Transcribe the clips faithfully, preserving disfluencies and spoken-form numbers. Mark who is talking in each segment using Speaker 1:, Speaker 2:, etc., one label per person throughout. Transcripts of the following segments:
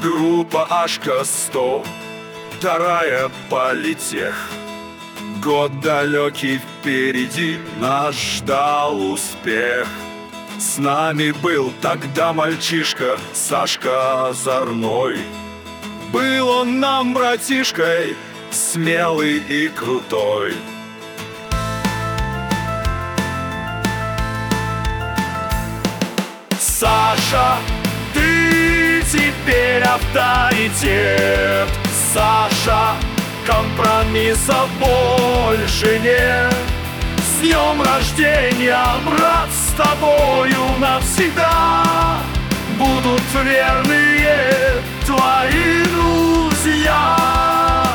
Speaker 1: Группа Ашка сто, вторая политех. Год далекий впереди, нас ждал успех. С нами был тогда мальчишка Сашка Озорной. Был он нам братишкой, смелый и крутой. Саша, ты теперь авторитет. Саша, компромиссов больше нет. С днем рождения, брат, с тобою навсегда будут верные твои друзья.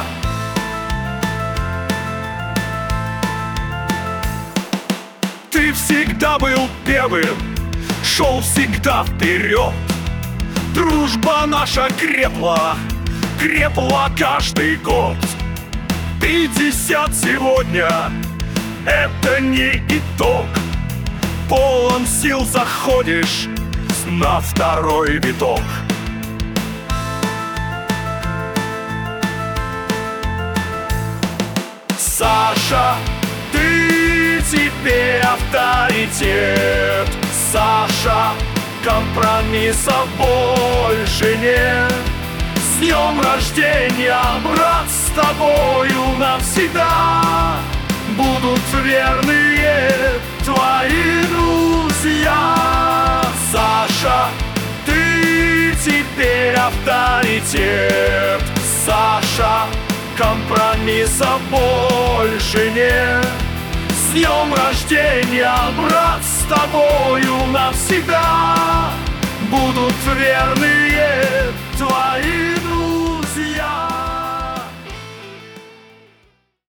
Speaker 1: Ты всегда был первым, шел всегда вперед. Дружба наша крепла, крепла каждый год. Пятьдесят сегодня — это не итог. Полон сил заходишь на второй виток. Саша, ты теперь авторитет. Саша, компромиссов больше нет. С днем рождения, брат, с тобою навсегда будут верные твои друзья. Саша, ты теперь авторитет. Саша, компромиссов больше нет. С днем рождения, брат, с тобою навсегда будут верные твои